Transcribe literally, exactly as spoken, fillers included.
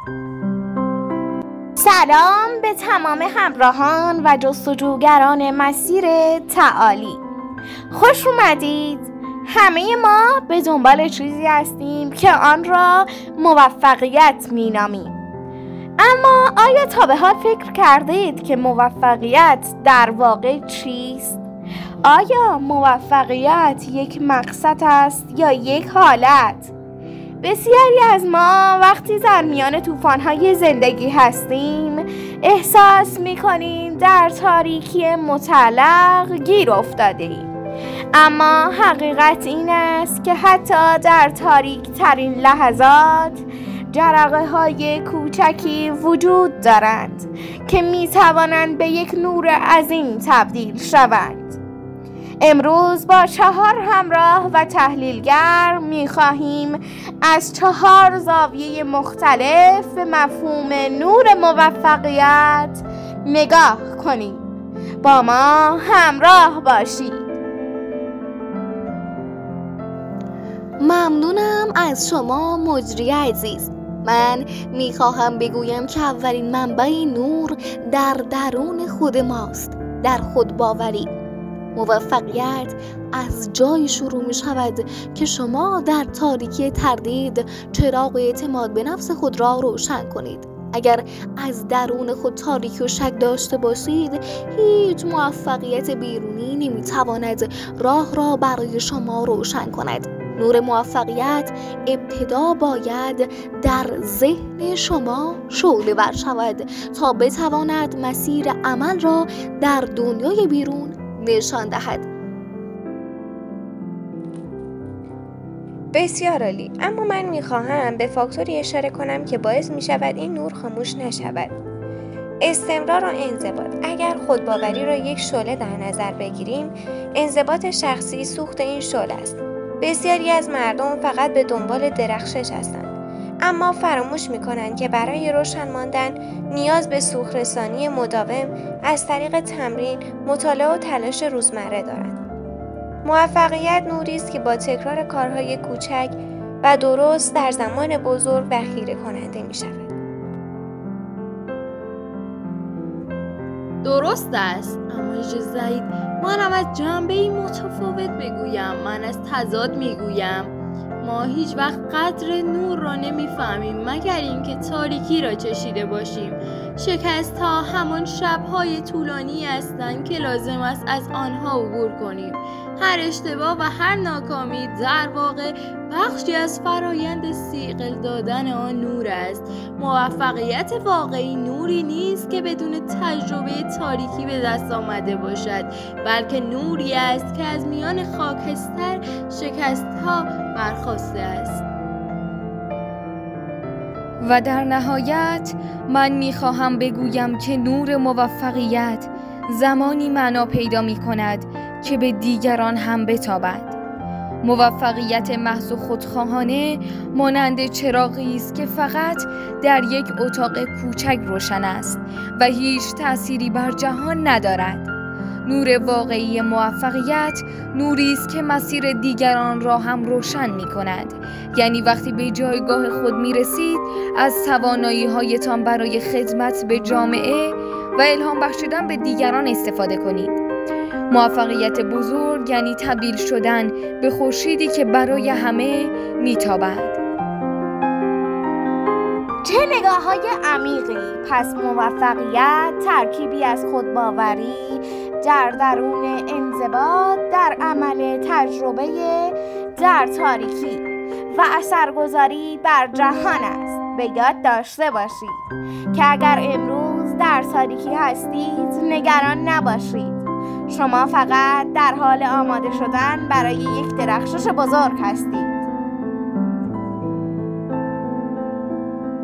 سلام به تمام همراهان و جستجوگران مسیر تعالی. خوش اومدید. همه ما به دنبال چیزی هستیم که آن را موفقیت مینامیم. اما آیا تا به حال فکر کردید که موفقیت در واقع چیست؟ آیا موفقیت یک مقصد است یا یک حالت؟ بسیاری از ما وقتی در میان طوفان‌های زندگی هستیم احساس می‌کنیم در تاریکی مطلق گیر افتاده‌ایم. اما حقیقت این است که حتی در تاریک ترین لحظات جرقه های کوچکی وجود دارند که می توانند به یک نور عظیم تبدیل شوند. امروز با چهار همراه و تحلیلگر می خواهیم از چهار زاویه مختلف به مفهوم نور موفقیت نگاه کنیم. با ما همراه باشید. ممنونم از شما مجری عزیز. من میخواهم بگویم که اولین منبع نور در درون خود ماست، در خود باوری. موفقیت از جای شروع می شود که شما در تاریکی تردید چراغ اعتماد به نفس خود را روشن کنید. اگر از درون خود تاریکی و شک داشته باشید، هیچ موفقیت بیرونی نمی تواند راه را برای شما روشن کند. نور موفقیت ابتدا باید در ذهن شما شعله ور شود تا بتواند مسیر عمل را در دنیای بیرون نشان دهد. بسیار عالی. اما من میخواهم به فاکتوری اشاره کنم که باعث میشود این نور خاموش نشود. استمرار و انضباط. اگر خودباوری را یک شعله در نظر بگیریم، انضباط شخصی سوخت این شعله است. بسیاری از مردم فقط به دنبال درخشش هستند، اما فراموش می‌کنند که برای روشن ماندن نیاز به سوخت‌رسانی مداوم از طریق تمرین، مطالعه و تلاش روزمره دارند. موفقیت نوری است که با تکرار کارهای کوچک و درست در زمان بزرگ خیره کننده می‌شود. درست است، اما اجازه دهید منم از جنبه‌ای متفاوت بگویم. من از تضاد میگویم. ما هیچ وقت قدر نور را نمیفهمیم مگر اینکه تاریکی را چشیده باشیم. شکست ها همان شب‌های طولانی هستند که لازم است از آنها عبور کنیم. هر اشتباه و هر ناکامی در واقع بخشی از فرایند صیقل دادن آن نور است. موفقیت واقعی نوری نیست که بدون تجربه تاریکی به دست آمده باشد، بلکه نوری است که از میان خاکستر شکست‌ها برخاسته است. و در نهایت من میخواهم بگویم که نور موفقیت زمانی معنا پیدا می کند که به دیگران هم بتابد. موفقیت محض و خودخواهانه مانند چراغی است که فقط در یک اتاق کوچک روشن است و هیچ تأثیری بر جهان ندارد. نور واقعی موفقیت نوری است که مسیر دیگران را هم روشن می کند. یعنی وقتی به جایگاه خود می رسید از توانایی هایتان برای خدمت به جامعه و الهام بخشیدن به دیگران استفاده کنید. موفقیت بزرگ یعنی تبدیل شدن به خورشیدی که برای همه میتابد. چه نگاه های عمیقی! پس موفقیت ترکیبی از خودباوری در درون انضباط در عمل تجربه در تاریکی و اثرگذاری بر جهان است. به یاد داشته باشید که اگر امروز در تاریکی هستید نگران نباشید. شما فقط در حال آماده شدن برای یک درخشش بزرگ هستید.